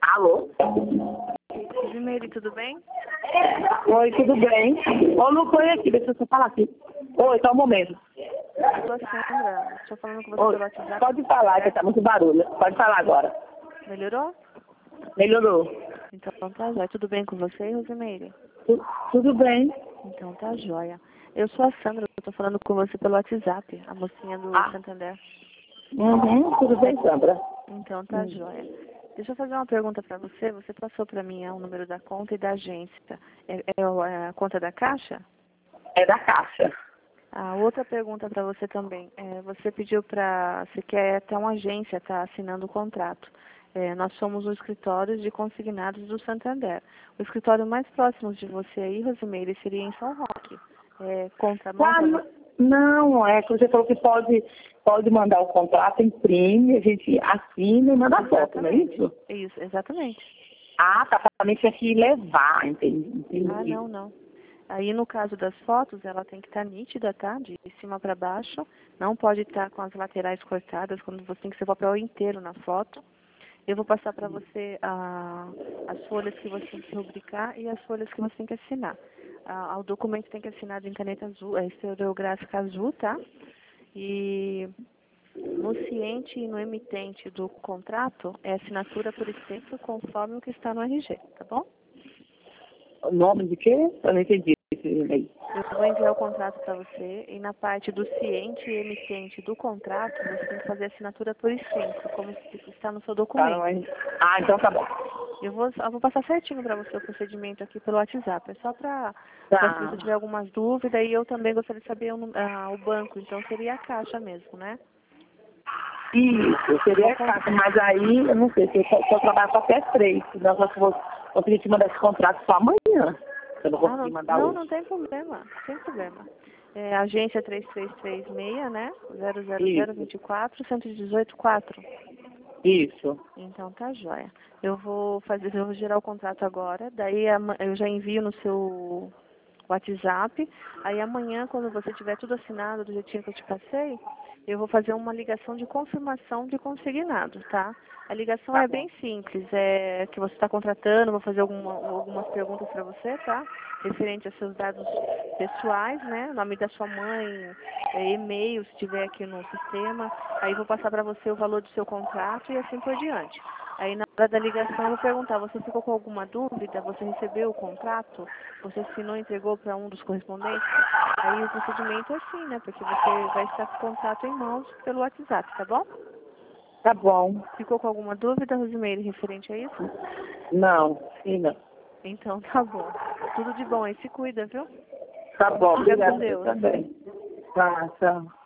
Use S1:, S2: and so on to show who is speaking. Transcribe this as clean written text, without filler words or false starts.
S1: Alô?
S2: Zimeire, tudo bem?
S1: Oi, tudo bem? Ô, Lu, foi aqui, deixa eu só falar aqui. Oi, só um momento.
S2: Eu sou a Sandra, estou falando com você
S1: Oi,
S2: pelo WhatsApp.
S1: pode falar, que tá muito barulho. Pode falar agora.
S2: Melhorou?
S1: Melhorou.
S2: Então tá jóia. Tudo bem com você, Rosimeire?
S1: Tudo bem.
S2: Então tá jóia. Eu sou a Sandra, eu tô falando com você pelo WhatsApp, a mocinha do Santander.
S1: Tudo bem, Sandra.
S2: Então tá jóia. Deixa eu fazer uma pergunta para você. Você passou para mim o número da conta e da agência. É a conta da Caixa?
S1: É da Caixa.
S2: A outra pergunta para você também. Você pediu para... Você quer até uma agência tá assinando o contrato. Nós somos o escritório de consignados do Santander. O escritório mais próximo de você aí, Rosimeire, seria em São Roque. Contramão para você?
S1: Não, é que você falou que pode mandar o contrato, imprime, a gente assina e manda a foto, não é isso?
S2: Isso, exatamente.
S1: Ah, tá, também tinha que levar, entendi.
S2: Ah, não. Aí, no caso das fotos, ela tem que estar nítida, tá? De cima para baixo. Não pode estar com as laterais cortadas, quando você tem que ser o papel inteiro na foto. Eu vou passar para você as folhas que você tem que rubricar e as folhas que você tem que assinar. O documento tem que assinar em caneta azul, estereográfica azul, tá? E no ciente e no emitente do contrato é assinatura por escrito conforme o que está no RG, tá bom?
S1: O nome de quê? Eu não entendi esse e-mail.
S2: Eu vou enviar o contrato para você e na parte do ciente e emitente do contrato, você tem que fazer assinatura por escrito, como está no seu documento.
S1: Então tá bom.
S2: Eu vou passar certinho para você o procedimento aqui pelo WhatsApp. É só para se você tiver algumas dúvidas. E eu também gostaria de saber o banco. Então seria a Caixa mesmo, né?
S1: Isso, seria a Caixa, mas aí eu não sei, se eu trabalho só até 3, senão eu vou conseguir te mandar esse contrato só amanhã. Eu não consegui mandar hoje.
S2: Não tem problema, sem problema. Agência 3336, né? 00024 118 4.
S1: Isso.
S2: Então tá jóia. Eu vou gerar o contrato agora, daí eu já envio no seu WhatsApp. Aí amanhã, quando você tiver tudo assinado do jeitinho que eu te passei, eu vou fazer uma ligação de confirmação de consignado, tá? A ligação é bem simples, é que você está contratando, vou fazer algumas perguntas para você, tá? Referente aos seus dados pessoais, né? Nome da sua mãe, e-mail, se tiver aqui no sistema. Aí vou passar para você o valor do seu contrato e assim por diante. Aí na hora da ligação eu vou perguntar, você ficou com alguma dúvida? Você recebeu o contrato? Você assinou e entregou para um dos correspondentes? Aí o procedimento é assim, né? Porque você vai estar com o contrato em mãos pelo WhatsApp, tá bom?
S1: Tá bom.
S2: Ficou com alguma dúvida, Rosimeire, referente a isso?
S1: Não, não.
S2: Então tá bom. Tudo de bom aí, se cuida, viu?
S1: Tá bom,
S2: Fica
S1: obrigada
S2: com Deus.
S1: também. Tá, tchau.